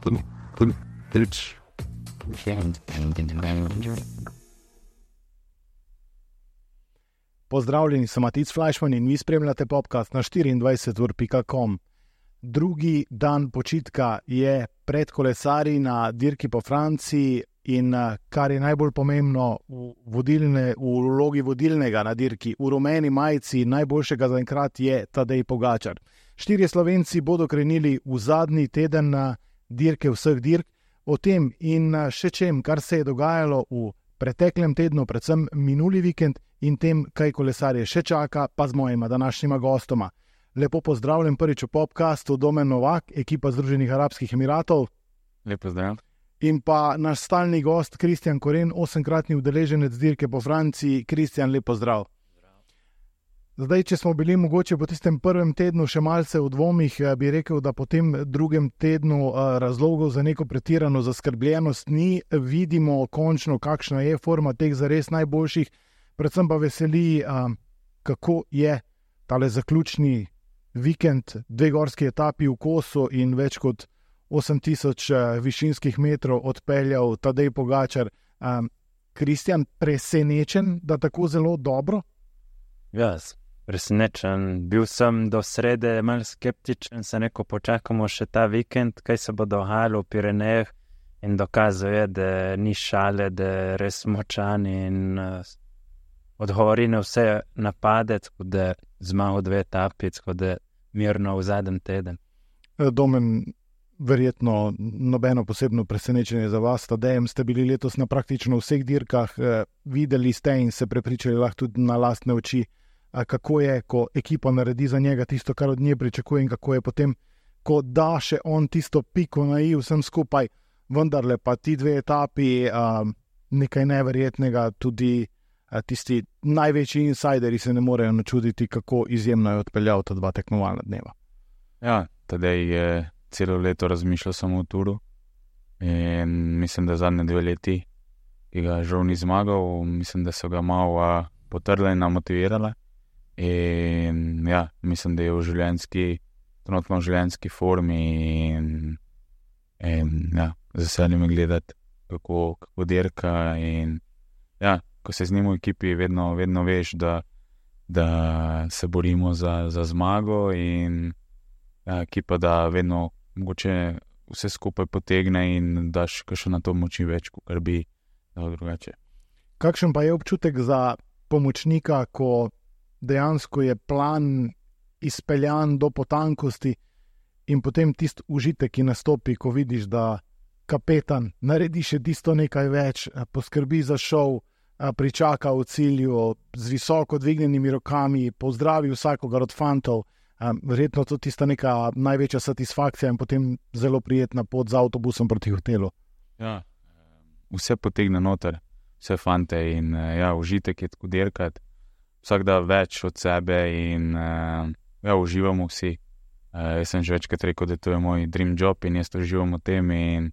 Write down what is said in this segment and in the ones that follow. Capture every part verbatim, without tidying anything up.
Pozdravljeni, sem Matic Fleischmann in vi spremljate podcast na štiriindvajset ur pika com. Drugi dan počitka je pred kolesarji na dirki po Franciji in kar je najbolj pomembno v, vodilne, v vlogi vodilnega na dirki, v rumeni majici najboljšega zaenkrat je Tadej Pogačar. Štirje Slovenci bodo krenili v zadnji teden na dirke vseh dirk. O tem in še čem, kar se je dogajalo v preteklem tednu, predvsem minuli vikend, in tem, kaj kolesarje še čaka, pa z mojima današnjima gostoma. Lepo pozdravljen prvič v podcastu Domen Novak, ekipa Združenih arabskih emiratov. Lepo zdrav. In pa naš stalni gost Kristjan Koren, osemkratni udeleženec dirke po Franciji. Kristjan, lepo zdrav. Zdaj, če smo bili mogoče po tistem prvem tednu še malce v dvomih, bi rekel, da po tem drugem tednu razlogov za neko pretirano zaskrbljenost ni. Vidimo končno, kakšna je forma teh zares najboljših. Predvsem pa veseli, kako je tale zaključni vikend, dve gorski etapi v kosu in več kot osem tisoč višinskih metrov odpeljal Tadej Pogačar. Kristjan, presenečen, da tako zelo dobro? Jaz, presenečen. Bil sem do srede malo skeptičen, se neko počakamo še ta vikend, kaj se bo dogajalo v Pirenejih, in dokazal je, da ni šale, da je res močan in uh, odgovori na vse napade, tako da zmagal dve etapi, tako da mirno v zadnjem teden. Domen, verjetno nobeno posebno presenečenje za vas. Tadejem ste bili letos na praktično vseh dirkah, eh, videli ste in se prepričali lahko tudi na lastne oči, eh, kako je, ko ekipa naredi za njega tisto, kar od nje pričakuje, in kako je potem, ko da še on tisto piko na i vsem skupaj, vendarle pa ti dve etapi, eh, nekaj neverjetnega, tudi eh, tisti največji insideri se ne morejo načuditi, kako izjemno je odpeljal ta dva tekmovalna dneva. Ja, Tadej je celo leto razmišljal samo o turu in mislim, da zadnje dve leti, ki ga žal ni zmagal, mislim, da so ga malo uh, potrle in namotivirale. In ja, mislim, da je v življenjski, trenutno v življenjski formi in, in ja, z veseljem gledati, kako, kako dirka. In ja, ko se z njim v ekipi, vedno, vedno veš, da, da se borimo za, za zmago in ja, ekipa, da vedno mogoče vse skupaj potegne in daš še na to moči več, kot bi dal drugače. Kakšen pa je občutek za pomočnika, ko dejansko je plan izpeljan do potankosti in potem tisti užitek, ki nastopi, ko vidiš, da kapetan naredi še tisto nekaj več, poskrbi za šov, pričaka v cilju z visoko dvignjenimi rokami, pozdravi vsakogar od fantov. Um, verjetno to tista neka največja satisfakcija in potem zelo prijetna pot z avtobusom proti hotelu. Ja, vse potegne noter, vse fante in ja, užitek je tako dirkati, vsak da več od sebe in ja, uživamo vsi. Uh, jaz sem že večkrat rekel, da to je moj dream job in jaz to uživam v tem in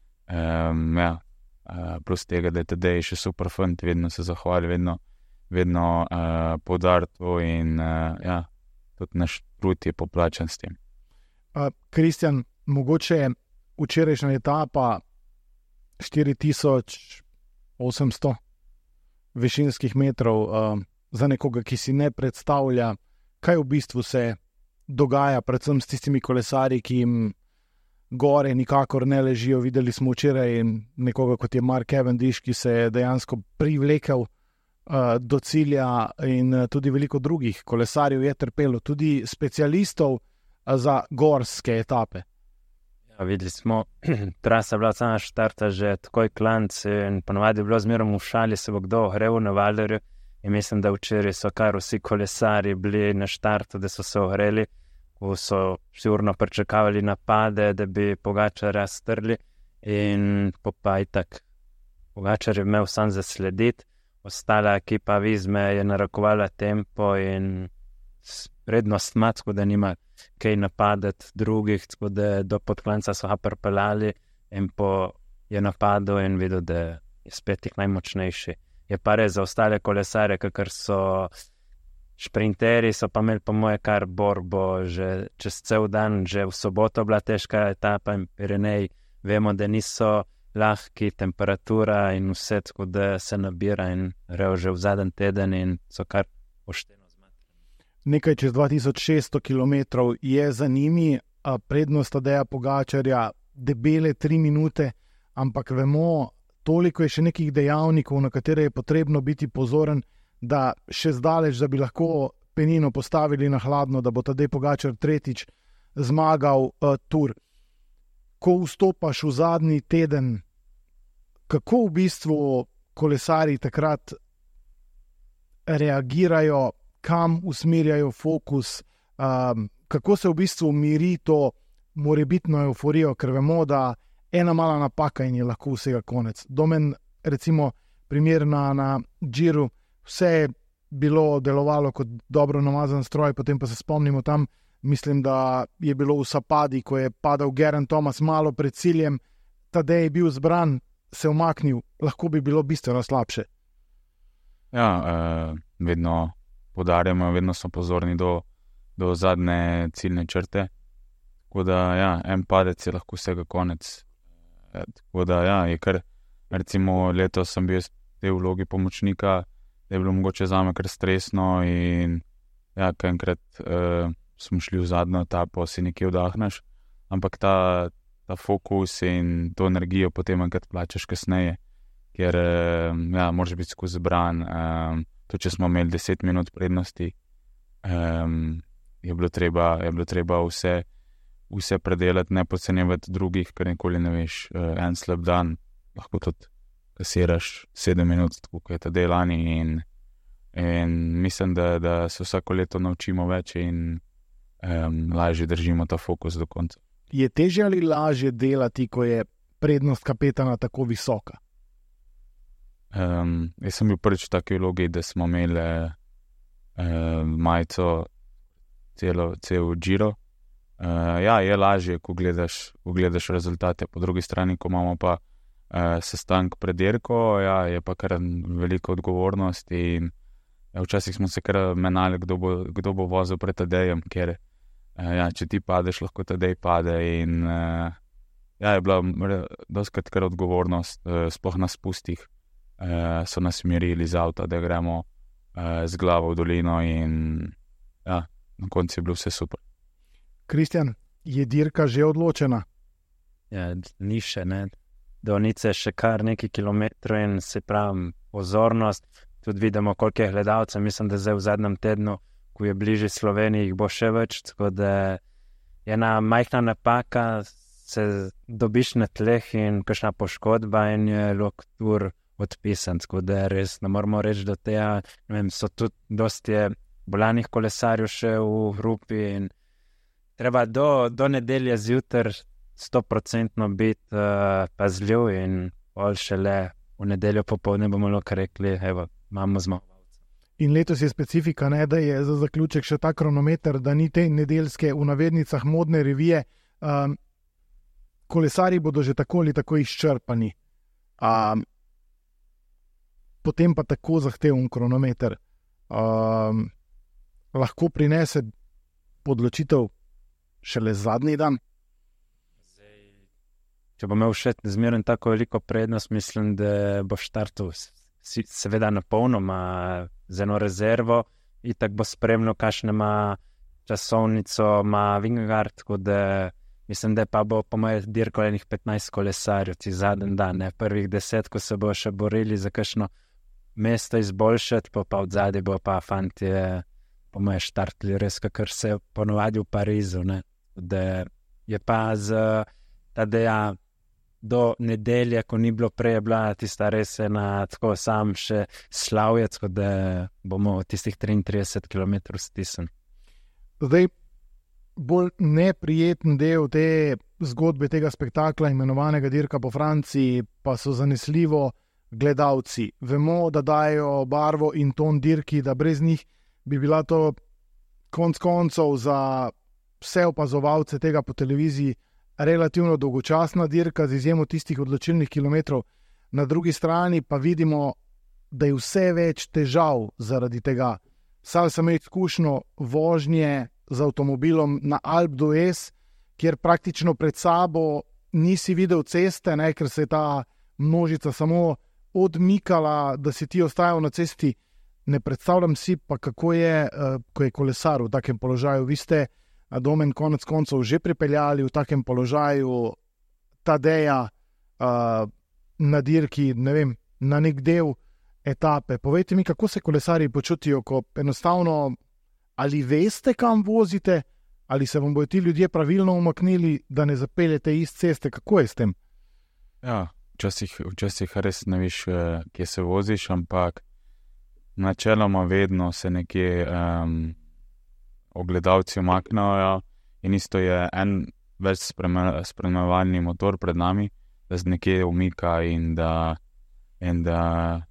um, ja, uh, plus tega, da je Tadej še super fant, vedno se zahvali, vedno, vedno uh, poudari to in uh, ja, tudi naš trud je poplačan s tem. Kristjan, mogoče včerajšnja etapa štiri tisoč osemsto višinskih metrov uh, za nekoga, ki si ne predstavlja, kaj v bistvu se dogaja, predvsem s tistimi kolesarji, ki jim gore nikakor ne ležijo. Videli smo včeraj nekoga, kot je Mark Cavendish, ki se je dejansko privlekel do cilja in tudi veliko drugih kolesarjev je trpelo, tudi specialistov za gorske etape. Ja, videli smo, trasa bila sama štarta že takoj klanc in ponovadi je bilo zmerom v šali, se bo kdo ogreval na Valderju in mislim, da včeraj so kar vsi kolesarji bili na štartu, da so se ogreli, ko so sigurno pričakavali napade, da bi Pogačarja strli in pa itak Pogačar je imel sam zaslediti. Ostala ekipa Vizme je narakovala tempo in prednost ima, tako da nima kaj napadati drugih, tako da do podklanca so ga pripeljali in po je napadel in videl, da je spet tih najmočnejši. Je pa res za ostale kolesare, kakor so šprinteri, so pa imeli po moje kar borbo že čez cel dan, že v soboto bila težka etapa in Pirenej vemo, da niso lahki, temperatura in vse, tako da se nabira in rejo že v zadnji teden in so kar pošteno zmatrani. Nekaj čez dva tisoč šeststo kilometrov je za njimi, a prednost Tadeja Pogačarja debele tri minute, ampak vemo, toliko je še nekih dejavnikov, na katere je potrebno biti pozoren, da še zdaleč, da bi lahko penino postavili na hladno, da bo Tadej Pogačar tretjič zmagal uh, tur. Ko vstopaš v zadnji teden, kako v bistvu kolesarji takrat reagirajo, kam usmerjajo fokus, um, kako se v bistvu miri to morebitno euforijo, ker vemo, da ena mala napaka in je lahko vsega konec. Domen, recimo, primer na, na Giru, vse je bilo delovalo kot dobro namazan stroj, potem pa se spomnimo tam, mislim, da je bilo v Sapadi, ko je padal Geraint Thomas malo pred ciljem, Tadej je bil zbran, se umaknil, lahko bi bilo bistveno slabše. Ja, eh, vedno podarjamo, vedno smo pozorni do, do zadnje ciljne črte. Tako da, ja, en padec je lahko vsega konec. E, tako da, ja, je kar, recimo, letos sem bil v tej vlogi pomočnika, da je bilo mogoče zame kar stresno in ja, kar enkrat eh, smo šli v zadnjo etapo, si nekje vdahneš, ampak ta, ta fokus in to energijo potem enkrat plačaš kasneje, ker eh, ja, moraš biti skozi zbran. Eh, to, če smo imeli deset minut prednosti, eh, je bilo treba, je bilo treba vse, vse predelati, ne podcenjevati drugih, ker nikoli ne veš, eh, en slab dan, lahko tudi kasiraš sedem minut, tako je Tadej lani in, in mislim, da, da se vsako leto naučimo več in um, lažje držimo ta fokus do konca. Je težje ali lažje delati, ko je prednost kapetana tako visoka? Um, jaz sem bil prvič v taki vlogi, da smo imeli um, majico celo, cel Giro. Uh, ja, je lažje, ko gledaš, ko gledaš rezultate, po drugi strani, ko imamo pa Uh, sestank pred dirko, ja, je pa kar veliko odgovornost in ja, včasih smo se kar menali, kdo bo, kdo bo vozil pred Tadejem, ker uh, ja, če ti padeš, lahko Tadej pade in uh, ja, je bila dostikrat kar odgovornost, uh, sploh na spustih uh, so nas mirili z avta, da gremo uh, z glavo v dolino in ja, na koncu je bilo vse super. Kristjan, je dirka že odločena? Ja, ni še, ne. Do Nice še kar nekaj kilometrov in se pravi pozornost. Tudi vidimo, koliko je gledalcev. Mislim, da zdaj v zadnjem tednu, ko je bližje Sloveniji, jih bo še več. Tako da je ena majhna napaka, se dobiš na tleh in kakšna poškodba in je loktur odpisan. Tako da res ne moramo reči, da tega, ne vem, so tudi dosti bolanih kolesarjev še v grupi in treba do, do nedelje zjutraj stoprocentno biti uh, pazljiv in pol šele v nedeljo popoldne bomo lahko rekli, evo, imamo zmagovalca. In letos je specifika, ne, da je za zaključek še ta kronometer, da ni te nedeljske v navednicah modne revije. Um, kolesari bodo že tako ali tako izčrpani. Um, potem pa tako zahteven kronometer. Um, lahko prinese podločitev šele zadnji dan. Če bo imel še zmeraj tako veliko prednost, mislim, da bo štartal seveda na polnoma z eno rezervo in tako bo spremljal, kakšne ima časovnico, ima Vingegaard, tako da mislim, da pa bo po mojem dirko enih petnajst kolesarjev, ti zadnji dan, ne, prvih deset, ko se bo še borili za kakšno mesto izboljšati, pa pa od zadaj bo pa fantje po mojem štartli res, kakor se ponovadi v Parizu, ne, da je pa z Tadeja do nedelje, ko ni bilo prej, je bila tista res ena tako sam še slavje, tako da bomo tistih triintrideset kilometrov stisnili. Zdaj, bolj neprijeten del te zgodbe, tega spektakla, imenovanega Dirka po Franciji, pa so zanesljivo gledalci. Vemo, da dajo barvo in ton dirki, da brez njih bi bila to konc koncev za vse opazovalce tega po televiziji relativno dolgočasna dirka, z izjemo tistih odločilnih kilometrov. Na drugi strani pa vidimo, da je vse več težav zaradi tega. Sam sem imel izkušnjo vožnje z avtomobilom na Alpe d'Huez, kjer praktično pred sabo nisi videl ceste, ne, ker se je ta množica samo odmikala, da si ti ostajal na cesti. Ne predstavljam si pa, kako je, uh, ko je kolesar v takem položaju. Vi ste, Domen, konec koncev že pripeljali v takem položaju Tadeja uh, na dirki, ne vem, na nek del etape. Povejte mi, kako se kolesarji počutijo, ko enostavno ali veste, kam vozite, ali se vam bodo ti ljudje pravilno umaknili, da ne zapeljete iz ceste. Kako je s tem? Ja, včasih, včasih res ne veš, kje se voziš, ampak načeloma vedno se nekje um, ogledalci umaknejo in isto je en več spremljevalni motor pred nami, da se nekje umika in da, in da,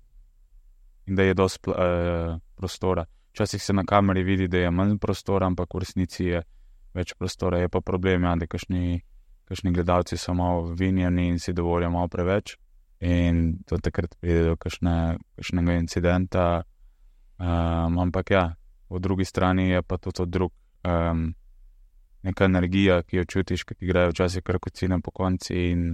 in da je dosti uh, prostora. Včasih se na kameri vidi, da je manj prostora, ampak v resnici je več prostora. Je pa problem, ja, da kakšni, kakšni gledalci so malo vinjeni in si dovolijo malo preveč in to takrat pride do kakšne, kakšnega incidenta. Um, ampak ja, v drugi strani je pa tudi drug, um, neka energija, ki jo čutiš, ki ti grejo včasih krkocine po konci in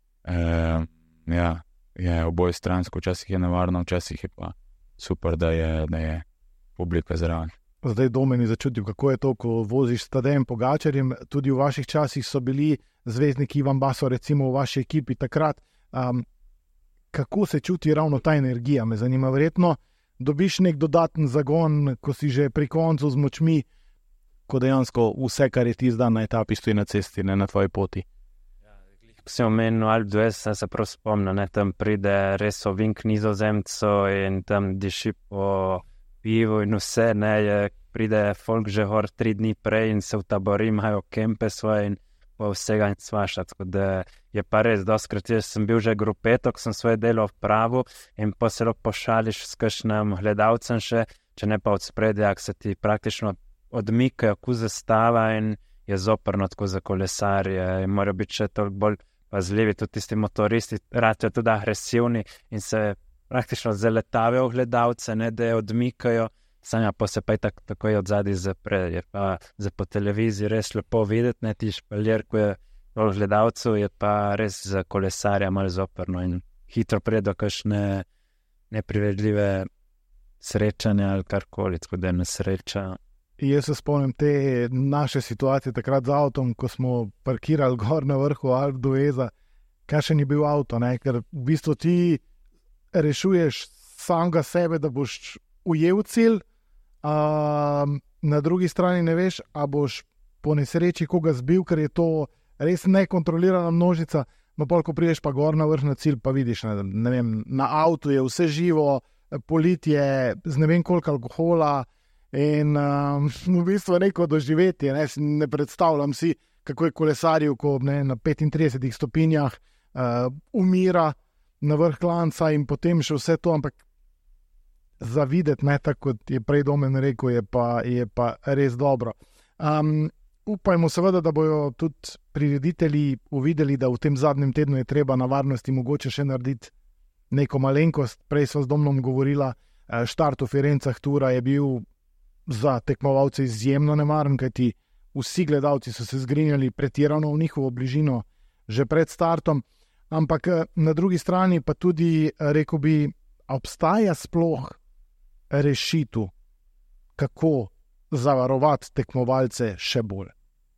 um, ja, je oboje stransko, včasih je nevarno, včasih je pa super, da je, da je publika zraven. Zdaj Domen začutil, kako je to, ko voziš s Tadejem Pogačarjem. Tudi v vaših časih so bili zvezdniki Ivan Baso, recimo v vaši ekipi takrat. Um, kako se čuti ravno ta energija? Me zanima, verjetno dobiš nek dodaten zagon, ko si že pri koncu z močmi, ko dejansko vse, kar je ti zdan na etapi, stoji na cesti, ne na tvoji poti. Ko si omenil Alpe d'Huez, sem se prav spomnil, ne, tam pride res ovink Nizozemcev in tam diši po pivu in vse, ne, je, pride folk že hor tri dni prej in se v tabori imajo kempe svoje in pa vsega in svaša, tako da je pa res doskrat, jaz sem bil že grupetok, sem svoje delo vpravil in pa se lahko pošališ s kakšnim gledalcem še, če ne pa od spredja, ak se ti praktično odmikajo ku zastava in je zoprno tako za kolesarje in morajo biti še toliko bolj pazljivi, tudi tisti motoristi ratejo tudi agresivni in se praktično zaletavajo v gledalce, ne da je odmikajo, sanja pa se pa je tak, tako je od zadaj zapre, je pa za po televiziji res lepo videti, ne, ti špaljer, ko je v gledalcu, je pa res za kolesarja malo zoprno in hitro pride do kakšne neprivedljive srečanja ali karkoli, tako da je nesreča. Jaz se spomnim te naše situacije takrat z avtom, ko smo parkirali gor na vrhu Alpe d'Hueza, kakšen je bil avto, ne? Ker v bistvu ti rešuješ samega sebe, da boš ujel cilj, a na drugi strani ne veš, a boš po nesreči koga zbil, ker je to res nekontrolirana množica, no pol, ko prideš pa gor na vrh na cilj, pa vidiš, ne, ne vem, na avtu je vse živo, politje z ne vem koliko alkohola, in um, v bistvu neko doživetje, ne, ne predstavljam si, kako je kolesaril, ko ne, na petintridesetih stopinjah uh, umira na vrh klanca in potem še vse to, ampak za videti, ne, tako kot je prej Domen rekel, je pa, je pa res dobro. Um, upajmo seveda, da bojo tudi prireditelji uvideli, da v tem zadnjem tednu je treba na varnosti mogoče še narediti neko malenkost. Prej sva z Domnom govorila, štart v Firencah Tura je bil za tekmovalce izjemno nemaren, kajti vsi gledalci so se zgrinjali pretirano v njihovo bližino že pred startom, ampak na drugi strani pa tudi, rekel bi, obstaja sploh rešitev, kako zavarovati tekmovalce še bolj.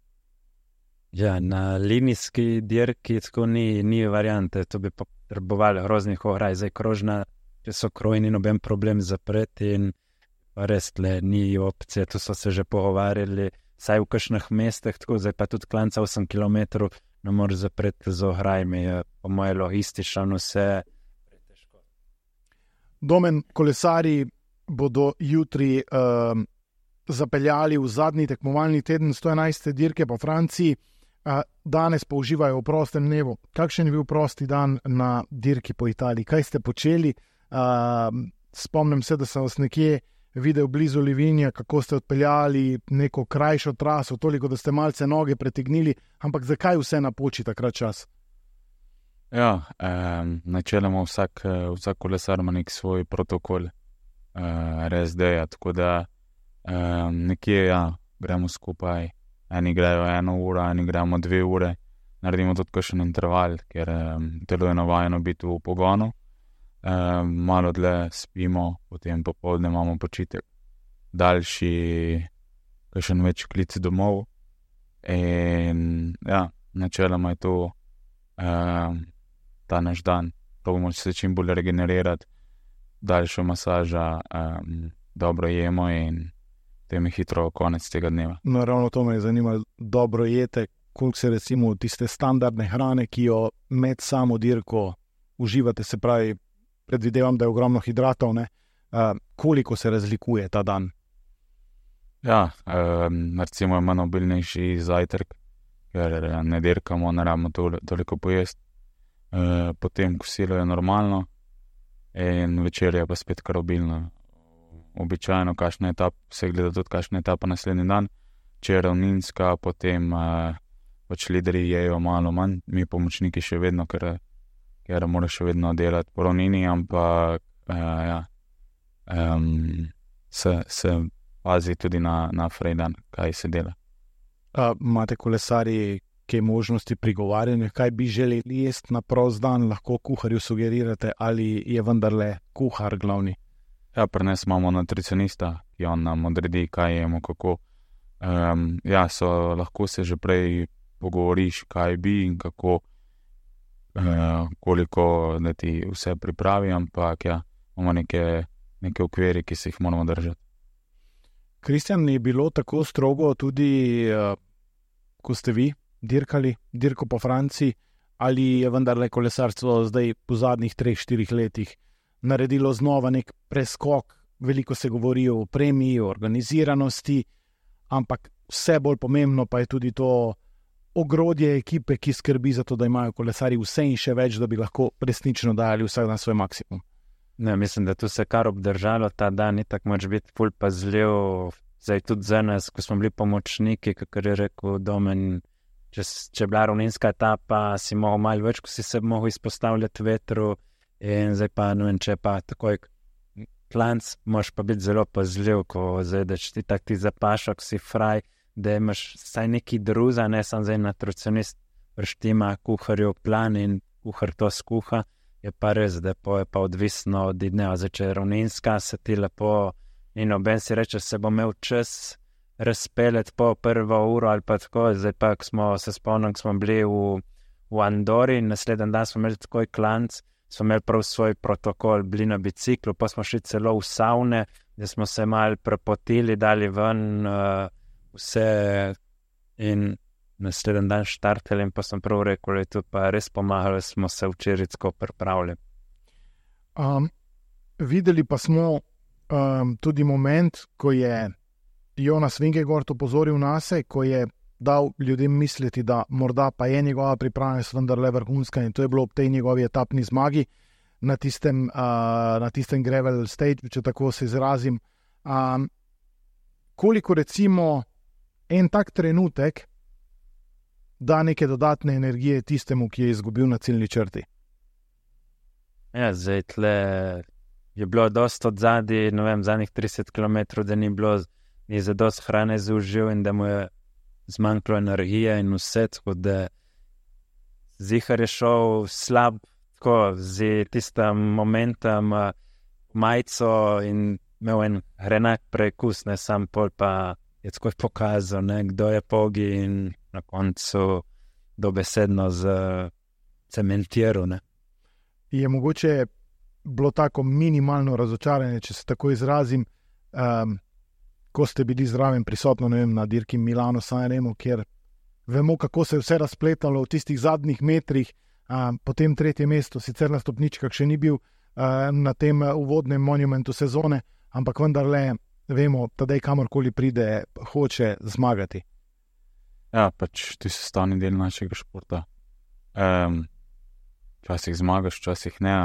Ja, na linijski dirki tako ni, ni variante, to bi potrebovali groznih ograj, zdaj krožna, če so krojni, noben problem zapreti in pa res tle ni opcije, tu so se že pogovarjali, saj v kakšnih mestih, tako zdaj pa tudi klanca osem kilometrov, ne moreš zapreti z ograjmi, je po moje logistično vse pretežko. Domen, kolesari bodo jutri uh, zapeljali v zadnji tekmovalni teden sto enajste dirke po Franciji, uh, danes pa uživajo v prostem dnevu. Kakšen je bil prosti dan na dirki po Italiji? Kaj ste počeli? Uh, spomnim se, da sem vas nekje videl blizu Livinja, kako ste odpeljali neko krajšo traso, toliko, da ste malce noge pretegnili, ampak zakaj vse napoči takrat čas? Ja, eh, načeloma vsak, vsak kolesar ima nek svoj protokol, eh, R S D-ja, tako da eh, nekje ja, gremo skupaj, eni grejo eno uro, eni gremo dve ure, naredimo tudi kakšen interval, ker um, telo je navajeno biti v pogonu. Um, malo dlje spimo, potem popoldne imamo počitek, daljši, kakšen več klic domov. In ja, načeloma je to um, ta naš dan. Probamo se čim bolj regenerirati, daljša masaža, um, dobro jemo in potem je hitro konec tega dneva. No, ravno to me je zanimalo, dobro jete, koliko se recimo tiste standardne hrane, ki jo med samo dirko uživate, se pravi, predvidevam, da je ogromno hidratov, ne? Uh, koliko se razlikuje ta dan? Ja, um, recimo je manj obilnejši zajtrk, ker ne dirkamo, ne rabimo tol- toliko pojesti. Uh, potem kosilo je normalno in večer je pa spet kar obilno. Običajno, kakšna etapa, se gleda tudi, kakšna etapa naslednji dan. Če je ravninska, potem uh, pač lideri jejo malo manj, mi pomočniki še vedno, ker, ker moraš še vedno delati po ravnini, ampak uh, ja, um, se, se pazi tudi na, na frejdan, kaj se dela. Uh, imate kolesarji kaj možnosti prigovarjanja, kaj bi želeli jesti na prost dan, lahko kuharju sugerirate, ali je vendarle kuhar glavni? Ja, pri nas imamo nutricionista, ki on nam odredi, kaj jemo, kako. Um, ja, so, lahko se že prej pogovoriš, kaj bi in kako, uh, koliko da ti vse pripravi, ampak ja, imamo neke, neke okviri, ki se jih moramo držati. Kristjan, je bilo tako strogo tudi, uh, ko ste vi dirkali, dirko po Franciji, ali je vendarle kolesarstvo zdaj po zadnjih treh, štirih letih naredilo znova nek preskok? Veliko se govori o premiji, o organiziranosti, ampak vse bolj pomembno pa je tudi to ogrodje ekipe, ki skrbi za to, da imajo kolesarji vse in še več, da bi lahko resnično dajali vsak na svoj maksimum. Ne, mislim, da tu se kar obdržalo ta dan, ni tako moč biti ful pazljiv. Zdaj tudi za nas, ko smo bili pomočniki, kakor je rekel Domen, če, če je bila ravninska etapa, si mogel malo več, ko si se mogel izpostavljati vetru. In zdaj pa, ne vem, če pa takoj klanc, moraš pa biti zelo pazljiv, ko zdaj, da če ti tak ti zapašak, si fraj, da imaš saj neki druza, ne sam zdaj nutricionist preštima kuharju plan in kuhar to skuha, je pa res, da po je pa odvisno od dneva. Zdaj, če je ravninska, se ti lepo in oben si reče, se bo imel čas razpelet po prvo uro ali pa tako. Zdaj pa, ko smo se spomnim, ko smo bili v, v Andori in naslednji dan smo imeli takoj klanc, smo imeli prav svoj protokol, bili na biciklu, pa smo šli celo v savne, da smo se malo prepotili, dali ven uh, vse in naslednji dan štartali in pa sem prav rekel, da je to pa res pomagalo, smo se včeraj tako pripravili. Um, videli pa smo um, tudi moment, ko je Jonas Vingegaard opozoril nase, ko je dal ljudem misliti, da morda pa je njegova pripravljenost vendarle vrhunska, in to je bilo ob tej njegovi etapni zmagi na tistem, uh, na tistem gravel stage, če tako se izrazim. Um, koliko recimo en tak trenutek da neke dodatne energije tistemu, ki je izgubil na ciljni črti? Ja, zdaj tle je bilo dosti od zadnji, ne vem, zadnjih trideset kilometrov, da ni bilo, ni za dosti hrane zaužil in da mu je zmanjkalo energije in vse, tako da zihar je šel slab, tako z tistem momentom uh, majico in imel en hrenak prekus, ne sam pol pa je tako pokazal, ne, kdo je pogi in na koncu dobesedno zacementiral, ne. Je mogoče bilo tako minimalno razočaranje, če se tako izrazim, um, ko ste bili zraven prisotno, ne vem, na dirki Milano Sanremo, kjer vemo, kako se je vse razpletalo v tistih zadnjih metrih, um, potem tretje mesto, sicer na stopničkah še ni bil um, na tem uvodnem monumentu sezone, ampak vendarle vemo, tadej kamorkoli pride, hoče zmagati. Ja, pač ti so stavni del našega športa. Um, včasih zmagaš, včasih ne.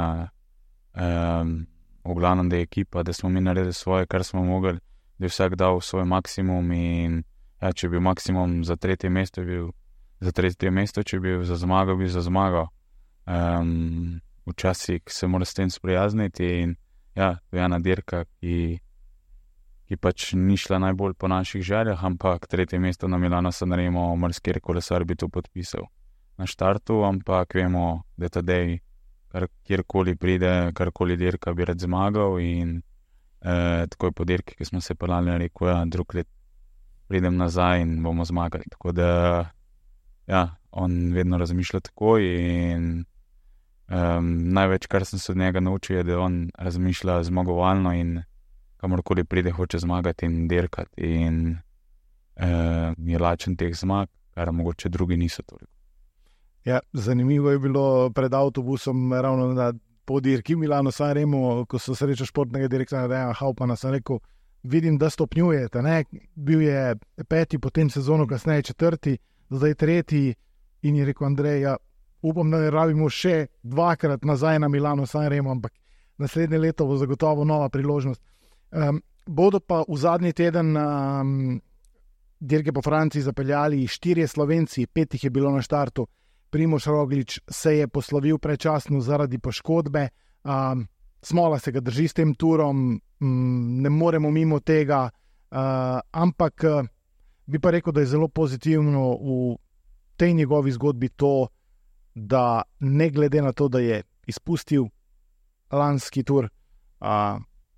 Um, v glavnem, da je ekipa, da smo mi naredili svoje, kar smo mogli, da je vsak dal svoj maksimum in ja, če bi bil maksimum za tretje mesto, bil za tretje mesto, če bi bil za zmago, bi za zmago. Um, včasih se mora s tem sprijazniti in ja, to je ena dirka, ki, ki pač ni šla najbolj po naših željah, ampak tretje mesto na Milano Sanremo, marsikjer kolesar bi to podpisal. na štartu, ampak vemo, da tadej kar, kjerkoli pride, karkoli dirka bi rad zmagal in eh, takoj po dirki, ki smo se pelali, rekel, ja, drug let pridem nazaj in bomo zmagali. Tako da, ja, on vedno razmišlja tako in um, največ, kar sem se od njega naučil, je, da on razmišlja zmagovalno in kamorkoli pride, hoče zmagati in dirkati in uh, je lačen teh zmag, kar mogoče drugi niso toliko. Ja, zanimivo je bilo pred avtobusom ravno na podirki Milano Sanremo, ko so sreča športnega direktorja Dejana Hauptmana, sem rekel, vidim, da stopnjujete, ne? Bil je peti, potem sezono kasneje četrti, zdaj tretji in je rekel Andrej, ja, upam, da ne rabimo še dvakrat nazaj na Milano Sanremo, ampak naslednje leto bo zagotovo nova priložnost. Um, bodo pa v zadnji teden um, dirke po Franciji zapeljali štirje Slovenci, pet jih je bilo na štartu. Primož Roglič se je poslovil predčasno zaradi poškodbe, um, Smola se ga drži s tem turom, um, ne moremo mimo tega, uh, ampak uh, bi pa rekel, da je zelo pozitivno v tej njegovi zgodbi to, da ne glede na to, da je izpustil lanski tur, uh,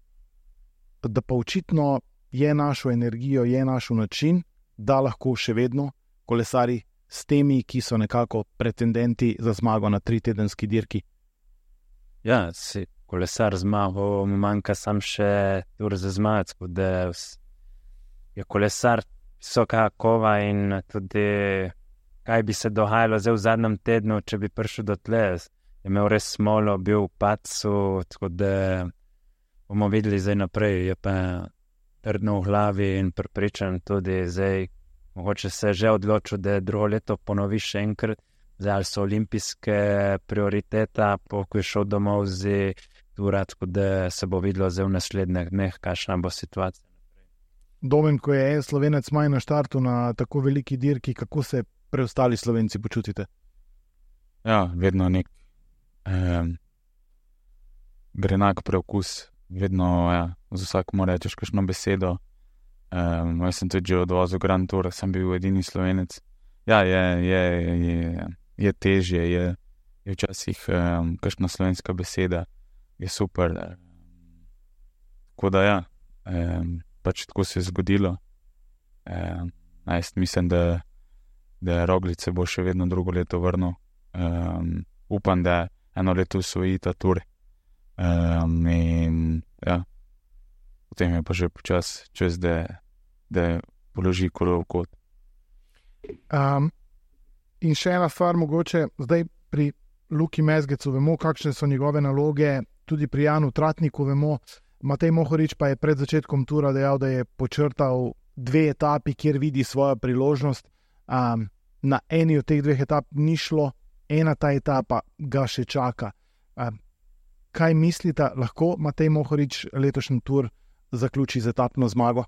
da pa očitno je našo energijo, je našo način, da lahko še vedno kolesari s temi, ki so nekako pretendenti za zmago na tritedenski dirki. Ja, si kolesar zmagal, mu manjka sam še tur za zmagati, da je kolesar visoka kova in tudi kaj bi se dogajalo zdaj v zadnjem tednu, če bi prišel do tle. Je imel res smolo, bil v padcu, tako da bomo videli zdaj naprej. Je pa trdno v glavi in prepričan tudi zdaj, mogoče se je že odločil, da drugo leto ponovi še enkrat, zdaj ali so olimpijske prioriteta, po ko je šel domov z tura, tako da se bo videlo zdaj v naslednjih dneh, kakšna bo situacija. Domen, ko je en Slovenec manj na štartu na tako veliki dirki, kako se preostali Slovenci počutite? Ja, vedno nek eh, grenak preokus, vedno ja, z vsakom rečeš kakšno besedo. Um, jaz sem tudi že odvozil Grand Tour, sem bil edini Slovenec. Ja, je, je, je, je težje, je, je včasih um, kakšna slovenska beseda, je super. Um, tako da ja, um, pač tako se je zgodilo. Um, jaz mislim, da, da Roglič se bo še vedno drugo leto vrnil. Um, upam, da eno leto usvoji ta tur. Um, in ja, potem je pa že počas čez, da da položi kolo v kot. Um, in še ena stvar mogoče, zdaj pri Luki Mezgecu vemo, kakšne so njegove naloge, tudi pri Janu Tratniku vemo, Matej Mohorič pa je pred začetkom tura dejal, da je počrtal dve etapi, kjer vidi svojo priložnost. Um, na eni od teh dveh etap ni šlo, ena ta etapa ga še čaka. Um, kaj mislite, lahko Matej Mohorič letošnji tur zaključi z etapno zmago?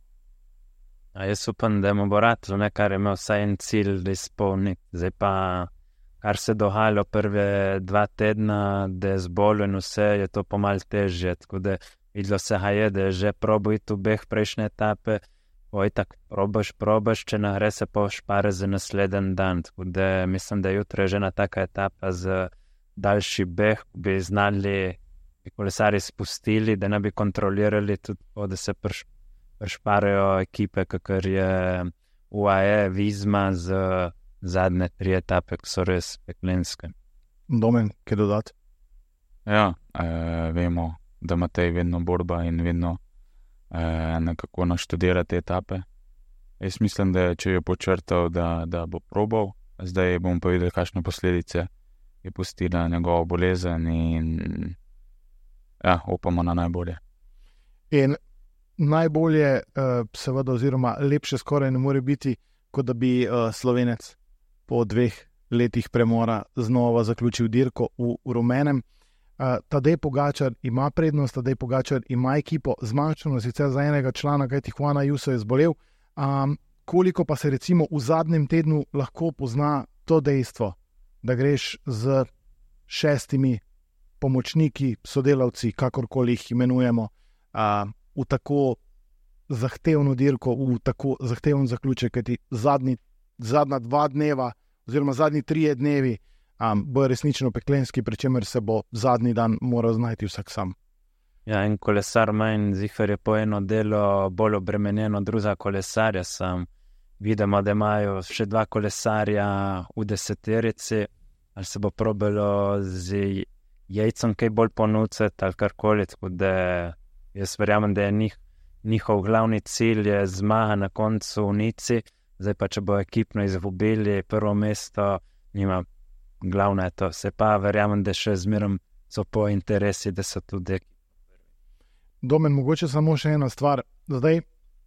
A jaz upam, da mu bo ratlo, ne, kar je imel vsaj en cilj, da izpolni. Zdaj pa, kar se dogajalo prve dva tedna, da je zbolel in vse, je to pomal težje. Tako da videlo se ga je, da je že probal iti v beh prejšnje etape, oj tak probaš, probaš, če ne gre se pa špare za naslednji dan. Tako da mislim, da jutro je že ena taka etapa z daljši beh, bi znali, bi kolesari spustili, da ne bi kontrolirali tudi, da se prš prešparajo ekipe, kakor je U A E, Vizma z zadnje tri etape, ki so res peklenske. Domen, kaj dodati? Ja, e, vemo, da Matej vedno borba in vedno e, nekako naštudira te etape. Jaz mislim, da če je počrtal, da, da bo probal, zdaj bomo pa videli, kakšne posledice je pustila njegova bolezen in ja, upamo na najbolje. In najbolje, seveda, oziroma lepše skoraj ne more biti, kot da bi Slovenec po dveh letih premora znova zaključil dirko v rumenem. Tadej Pogačar ima prednost, Tadej Pogačar ima ekipo, zmanjšano sicer za enega člana, kajti Juan Ayuso je zbolel. Um, koliko pa se recimo v zadnjem tednu lahko pozna to dejstvo, da greš z šestimi pomočniki, sodelavci, kakorkoli jih imenujemo, uh, v tako zahtevno dirko, v tako zahteven zaključek, kajti zadnji, zadnja dva dneva oziroma zadnji trije dnevi um, bojo resnično peklenski, pri čemer se bo zadnji dan moral znajti vsak sam. Ja, en kolesar manj, zihar je po eno delo bolj obremenjeno druga kolesarja, sam vidimo, da imajo še dva kolesarja v deseterici, ali se bo probalo z jajcem kaj bolj ponuditi ali karkoli, tako da jaz verjamem, da je njih, njihov glavni cilj je zmaga na koncu v Nici, zdaj pa če bo ekipno izgubili prvo mesto, njima glavno je to, se pa verjamem, da še zmerom so po interesi, da so tudi. Domen, mogoče samo še ena stvar, zdaj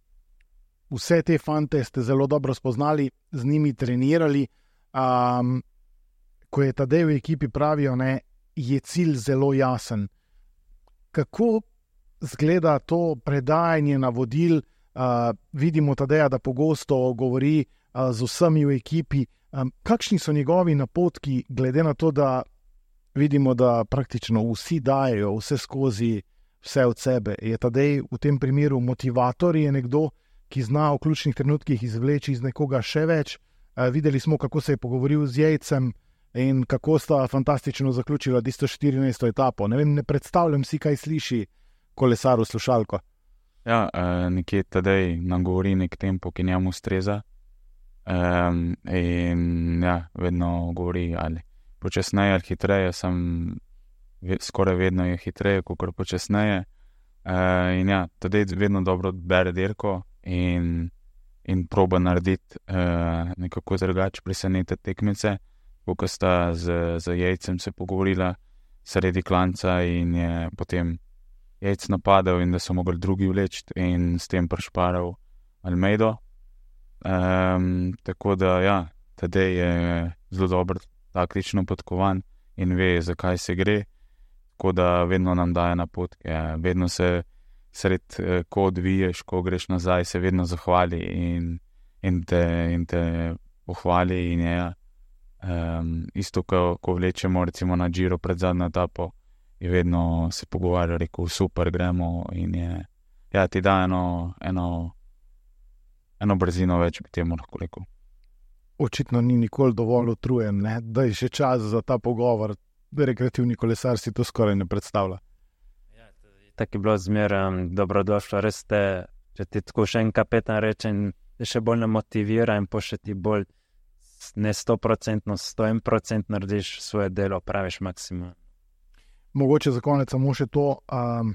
vse te fante ste zelo dobro spoznali, z njimi trenirali, um, ko je Tadej v ekipi pravijo, ne, je cilj zelo jasen. Kako zgleda to predajanje navodil? Uh, vidimo Tadeja, da pogosto govori uh, z vsemi v ekipi. Um, kakšni so njegovi napotki, glede na to, da vidimo, da praktično vsi dajejo vse skozi vse od sebe? Je Tadej v tem primeru motivator, je nekdo, ki zna v ključnih trenutkih izvleči iz nekoga še več? Uh, videli smo, kako se je pogovoril z Jejcem in kako sta fantastično zaključila tisto štirinajsto etapo. Ne vem, ne predstavljam si, kaj sliši kolesar v slušalko. Ja, uh, nekje Tadej nam govori nek tempo, ki njemu ustreza. Um, in ja, vedno govori ali počasneje ali hitreje, sem skoraj vedno je hitreje, kakor počasneje. Uh, in ja, Tadej vedno dobro bere dirko in, in proba narediti uh, nekako drugače presenetiti tekmice, ko sta z, z Jejcem se pogovorila sredi klanca in je potem Jejc napadal in da so mogli drugi vleči in s tem prišparal Almeido. Um, tako da ja, Tadej je zelo dobro taktično podkovan in ve, zakaj se gre, tako da vedno nam daje napotke. Vedno se sred, ko odviješ, ko greš nazaj, se vedno zahvali in, in, te, in te pohvali in je ja. Um, isto, ko, ko vlečemo recimo na Giro pred zadnjo etapo, je vedno se pogovarja, rekel, super, gremo in je, ja, ti da eno, eno, eno brzino več, bi temu lahko rekel. Očitno ni nikoli dovolj utrujen, ne? Da je še čas za ta pogovor, rekreativni kolesar si to skoraj ne predstavlja. Ja, tako je bilo zmeraj dobrodošlo, res te, če ti tako še en kapetan reče in te še bolj namotivira in po še ti bolj ne sto procentno, sto en procent narediš svoje delo, praviš maksimum. Mogoče za konec samo še to, um,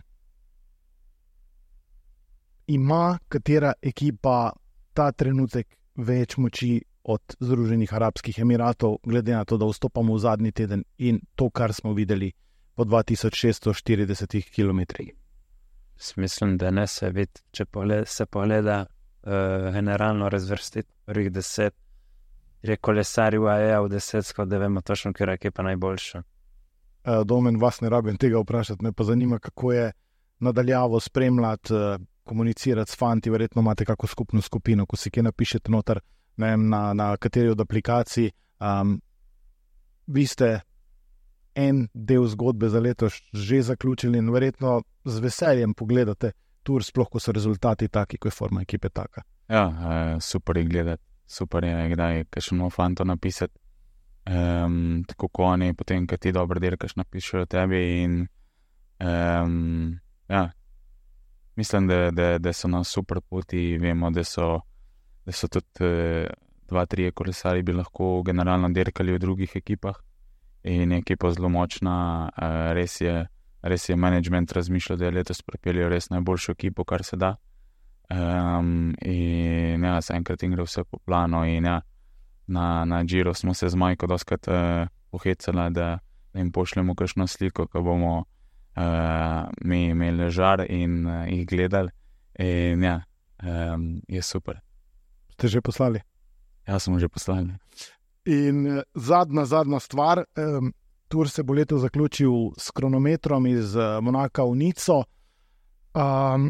ima katera ekipa ta trenutek več moči od Združenih arabskih emiratov, glede na to, da vstopamo v zadnji teden in to, kar smo videli po dva tisoč šeststo štiridesetih kilometrih? Mislim, da ne se vidi, če pogleda, se pogleda uh, generalno razvrstiti prvih deset, je kolesarji v A E A v desetsko, da vemo točno, kjer je pa najboljša. Uh, Domen, vas ne rabim tega vprašati, me pa zanima, kako je nadaljavo spremljati, uh, komunicirati s fanti, verjetno imate kako skupno skupino, ko si kje napišete noter, ne vem, na, na kateri od aplikacij. Um, vi ste en del zgodbe za letos že zaključili in verjetno z veseljem pogledate tur, sploh ko so rezultati taki, ko je forma ekipe taka. Ja, uh, super je gledati. Super je, kdaj kakšno fanto napisati, um, tako ko oni potem, kad ti dobro dirkaš, napišejo tebi in um, ja, mislim, da, da, da so na super poti, vemo, da so, da so tudi uh, dva, trije kolesari bi lahko generalno dirkali v drugih ekipah in je ekipa zelo močna, uh, res je, res je management razmišljal, da je letos pripeljajo res najboljšo ekipo, kar se da. Um, in ja, se enkrat in gre vse po planu in ja, na, na Giro smo se z Majko doskrat uh, pohecali, da, da jim pošljemo kakšno sliko, ko bomo uh, mi imeli žar in uh, jih gledali in ja, um, je super. Ste že poslali? Ja, smo že poslali. In uh, zadnja, zadnja stvar, um, tur se bo leto zaključil s kronometrom iz uh, Monaka v Nico. Um,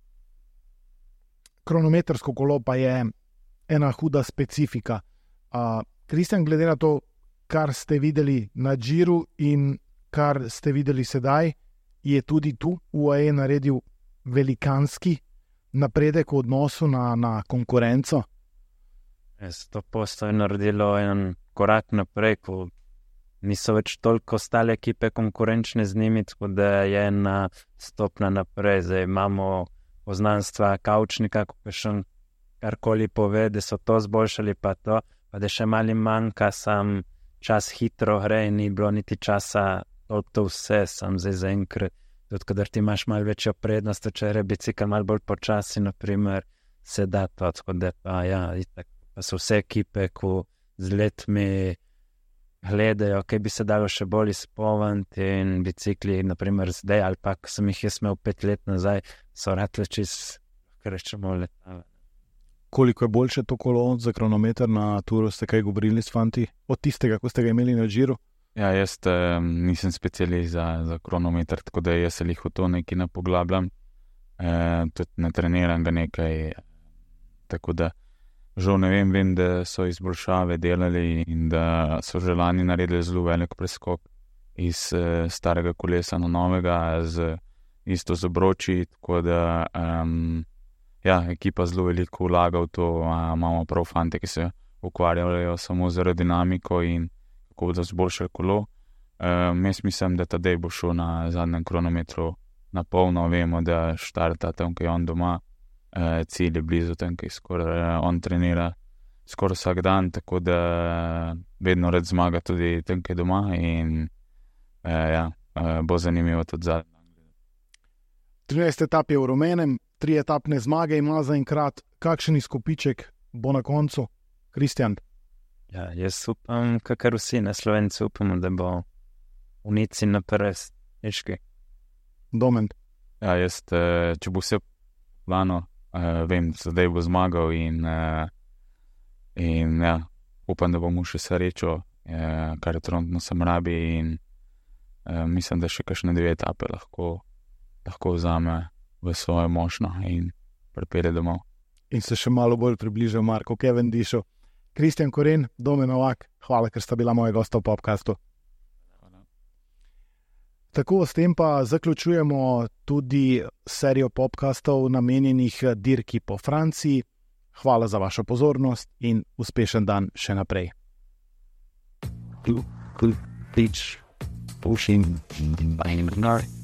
Kronometrsko kolo pa je ena huda specifika. Kristjan, uh, glede na to, kar ste videli na Giru in kar ste videli sedaj, je tudi tu U A E naredil velikanski napredek v odnosu na, na konkurenco? Sto posto je naredilo en korak naprej, ko niso več toliko ostale ekipe konkurenčne z njimi, tako da je ena stopna naprej. Zdaj imamo poznanstva Kavčnika, ko še karkoli pove, da so to zboljšali, pa to, pa da še mali manjka, sam čas hitro gre in ni bilo niti časa toliko to vse, sam zdaj zaenkrat, tudi kadar ti imaš malo večjo prednost, če je bicikl malo bolj počasi, naprimer, se da to, tako da pa ja, itak, pa so vse ekipe, ko z letmi gledajo, kaj bi se dalo še bolj izpolniti in bicikli, naprimer zdaj, ali pa, ko sem jih jaz imel pet let nazaj, so ratle čist, kar rečemo, letave. Koliko je boljše to kolo za kronometer na Turu, ste kaj govorili s fanti? Od tistega, ko ste ga imeli na Giro? Ja, jaz um, nisem specialist za, za kronometer, tako da jaz se jih v to nekaj ne poglabljam. E, tudi ne treniram ga nekaj. Tako da, žal ne vem, vem, da so izboljšave delali in da so že lani naredili zelo velik preskok iz uh, starega kolesa na novega, z isto z obroči, tako da um, ja, ekipa zelo veliko vlaga v to, a, imamo prav fante, ki se ukvarjajo samo z aerodinamiko in kako da zboljšajo kolo. Um, jaz mislim, da Tadej bo šel na zadnjem kronometru na polno, vemo, da štarta tam, ko je on doma, uh, cilj je blizu tam, ko je skoraj uh, on trenira skoraj vsak dan, tako da vedno rad zmaga tudi tam, ko je doma in uh, ja, uh, bo zanimivo tudi zadnji. trinajst etap je v rumenem, tri etapne zmage ima zaenkrat. Kakšen izkupiček bo na koncu? Kristjan? Ja, jaz upam, kakor vsi na Slovenci upamo, da bo unici na prst niški. Domen? Ja, jaz, če bo vse plano, vem, zdaj bo zmagal in, in ja, upam, da bomo še srečo, kar je trenutno sem rabi in mislim, da še kakšne dve etape lahko lahko vzame v svojo močno in pripelje domov. In se še malo bolj približal Marku Cavendishu. Kristjan Koren, Domen Novak, hvala, ker sta bila moja gosta v podcastu. Hvala. Tako, s tem pa zaključujemo tudi serijo podcastov namenjenih dirki po Franciji. Hvala za vašo pozornost in uspešen dan še naprej. Cool, cool, beach, pushing, buying,